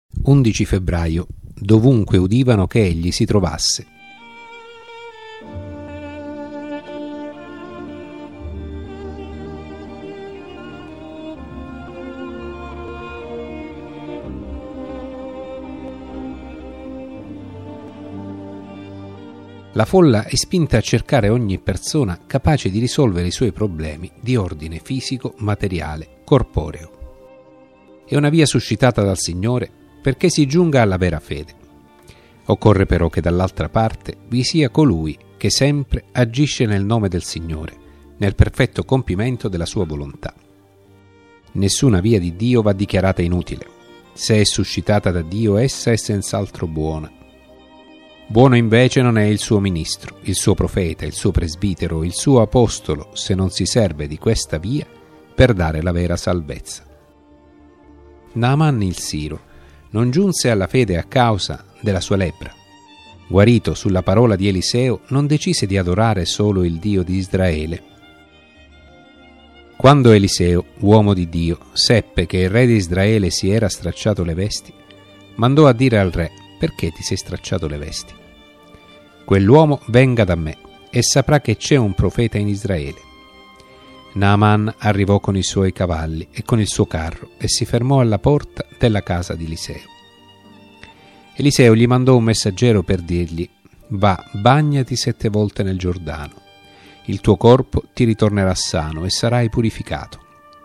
11 febbraio. Dovunque udivano che egli si trovasse. La folla è spinta a cercare ogni persona capace di risolvere i suoi problemi di ordine fisico, materiale, corporeo. È una via suscitata dal Signore perché si giunga alla vera fede. Occorre però che dall'altra parte vi sia colui che sempre agisce nel nome del Signore, nel perfetto compimento della sua volontà. Nessuna via di Dio va dichiarata inutile. Se è suscitata da Dio, essa è senz'altro buona. Buono invece non è il suo ministro, il suo profeta, il suo presbitero, il suo apostolo, se non si serve di questa via per dare la vera salvezza. Naaman il Siro non giunse alla fede a causa della sua lebbra. Guarito sulla parola di Eliseo, non decise di adorare solo il Dio di Israele. Quando Eliseo, uomo di Dio, seppe che il re di Israele si era stracciato le vesti, mandò a dire al re: «Perché ti sei stracciato le vesti? Quell'uomo venga da me e saprà che c'è un profeta in Israele». Naaman arrivò con i suoi cavalli e con il suo carro e si fermò alla porta della casa di Eliseo. Eliseo gli mandò un messaggero per dirgli: «Va, bagnati 7 volte nel Giordano. Il tuo corpo ti ritornerà sano e sarai purificato».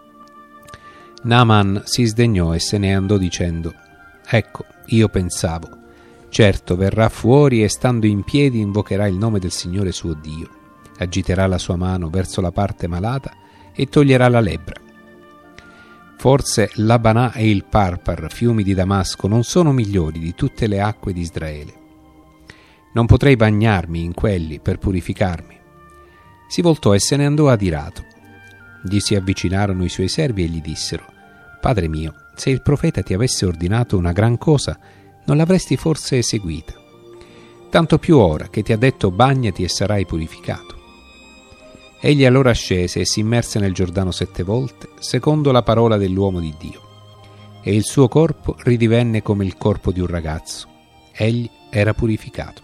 Naaman si sdegnò e se ne andò dicendo: «Ecco, io pensavo, certo verrà fuori e stando in piedi invocherà il nome del Signore suo Dio, agiterà la sua mano verso la parte malata e toglierà la lebbra. Forse l'Abanà e il Parpar, fiumi di Damasco, non sono migliori di tutte le acque di Israele. Non potrei bagnarmi in quelli per purificarmi». Si voltò e se ne andò adirato. Gli si avvicinarono i suoi servi e gli dissero: «Padre mio, se il profeta ti avesse ordinato una gran cosa, non l'avresti forse eseguita? Tanto più ora che ti ha detto: bagnati e sarai purificato». Egli allora scese e si immerse nel Giordano 7 volte, secondo la parola dell'uomo di Dio, e il suo corpo ridivenne come il corpo di un ragazzo. Egli era purificato.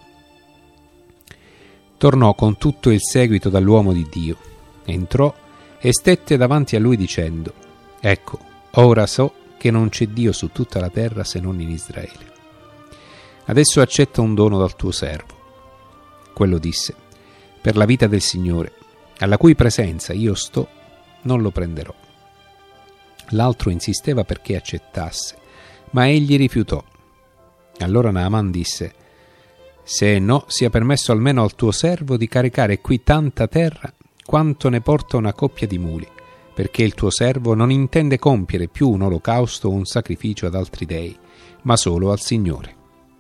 Tornò con tutto il seguito dall'uomo di Dio, entrò e stette davanti a lui dicendo: «Ecco, ora so che non c'è Dio su tutta la terra se non in Israele. Adesso accetta un dono dal tuo servo». Quello disse: «Per la vita del Signore, alla cui presenza io sto, non lo prenderò». L'altro insisteva perché accettasse, ma egli rifiutò. Allora Naaman disse: «Se no, sia permesso almeno al tuo servo di caricare qui tanta terra quanto ne porta una coppia di muli, perché il tuo servo non intende compiere più un olocausto o un sacrificio ad altri dei, ma solo al Signore.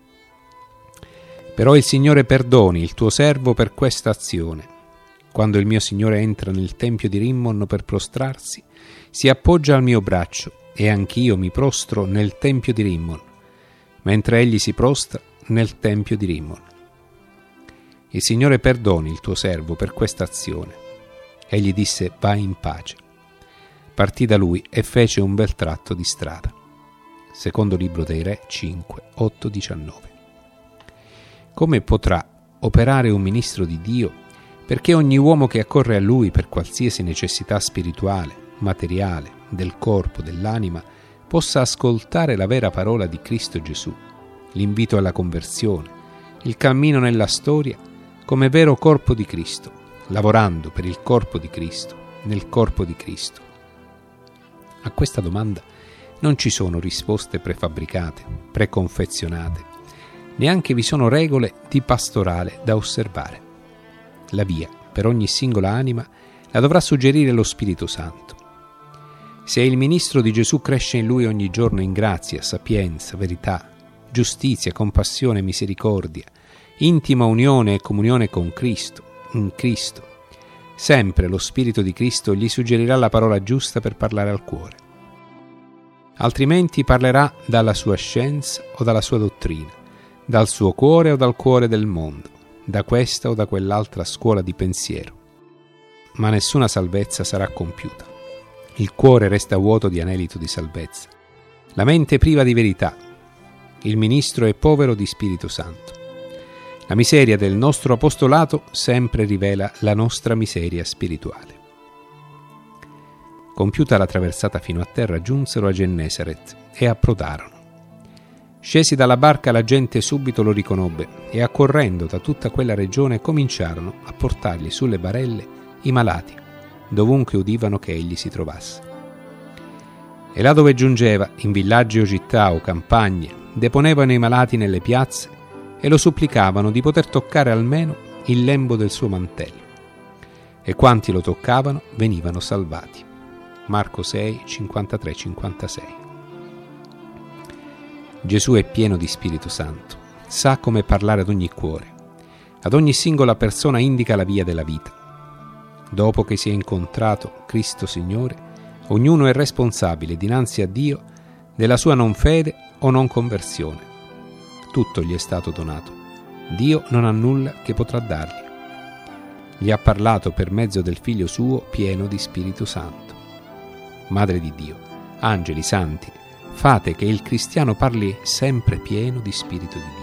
Però il Signore perdoni il tuo servo per questa azione. Quando il mio Signore entra nel tempio di Rimmon per prostrarsi, si appoggia al mio braccio e anch'io mi prostro nel tempio di Rimmon, mentre egli si prostra nel tempio di Rimmon. Il Signore perdoni il tuo servo per questa azione». Egli disse: «Vai in pace». Partì da lui e fece un bel tratto di strada. Secondo libro dei Re 5, 8, 19. Come potrà operare un ministro di Dio perché ogni uomo che accorre a lui per qualsiasi necessità spirituale, materiale, del corpo, dell'anima, possa ascoltare la vera parola di Cristo Gesù, l'invito alla conversione, il cammino nella storia come vero corpo di Cristo, lavorando per il corpo di Cristo, nel corpo di Cristo? A questa domanda non ci sono risposte prefabbricate, preconfezionate, neanche vi sono regole di pastorale da osservare. La via per ogni singola anima la dovrà suggerire lo Spirito Santo. Se il ministro di Gesù cresce in lui ogni giorno in grazia, sapienza, verità, giustizia, compassione, misericordia, intima unione e comunione con Cristo, in Cristo, sempre lo Spirito di Cristo gli suggerirà la parola giusta per parlare al cuore. Altrimenti parlerà dalla sua scienza o dalla sua dottrina, dal suo cuore o dal cuore del mondo, da questa o da quell'altra scuola di pensiero. Ma nessuna salvezza sarà compiuta. Il cuore resta vuoto di anelito di salvezza, la mente priva di verità, il ministro è povero di Spirito Santo. La miseria del nostro apostolato sempre rivela la nostra miseria spirituale. Compiuta la traversata fino a terra, giunsero a Gennesaret e approdarono. Scesi dalla barca, la gente subito lo riconobbe e, accorrendo da tutta quella regione, cominciarono a portargli sulle barelle i malati, dovunque udivano che egli si trovasse. E là dove giungeva, in villaggi o città o campagne, deponevano i malati nelle piazze e lo supplicavano di poter toccare almeno il lembo del suo mantello. E quanti lo toccavano venivano salvati. Marco 6, 53-56. Gesù è pieno di Spirito Santo, sa come parlare ad ogni cuore, ad ogni singola persona indica la via della vita. Dopo che si è incontrato Cristo Signore, ognuno è responsabile dinanzi a Dio della sua non fede o non conversione. Tutto gli è stato donato. Dio non ha nulla che potrà dargli. Gli ha parlato per mezzo del Figlio suo pieno di Spirito Santo. Madre di Dio, angeli santi, fate che il cristiano parli sempre pieno di Spirito di Dio.